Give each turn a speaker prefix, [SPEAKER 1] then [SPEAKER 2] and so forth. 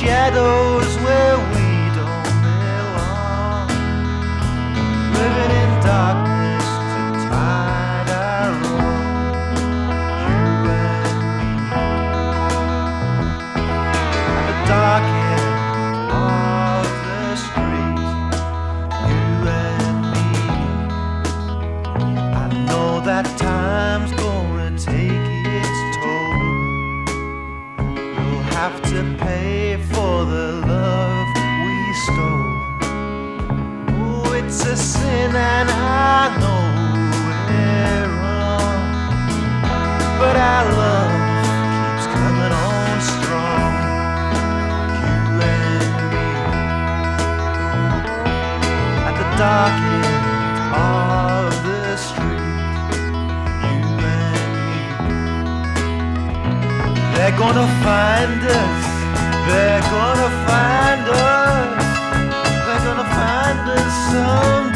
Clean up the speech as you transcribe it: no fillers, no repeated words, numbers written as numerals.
[SPEAKER 1] shadows where we don't belong, living in darkness to tide our own, you and me, at the dark end of the street, you and me. I know that time's gonna take its toll. We'll have to pay for the love we stole. Oh, it's a sin and I know we're wrong, but our love keeps coming on strong, you and me, at the dark end of the street, you and me. They're gonna find us, they're gonna find us, they're gonna find us someday.